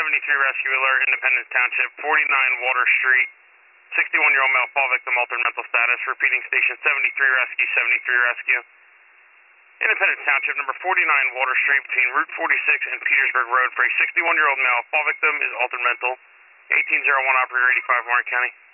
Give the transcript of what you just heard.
Rescue Alert, Independence Township, 49 Water Street. 61-year-old male fall victim, altered mental status. Repeating, station 73 Rescue, 73 Rescue. Independence Township, number 49 Water Street, between Route 46 and Petersburg Road, for a 61-year-old male fall victim is altered mental. 1801 operator 85 Warren County.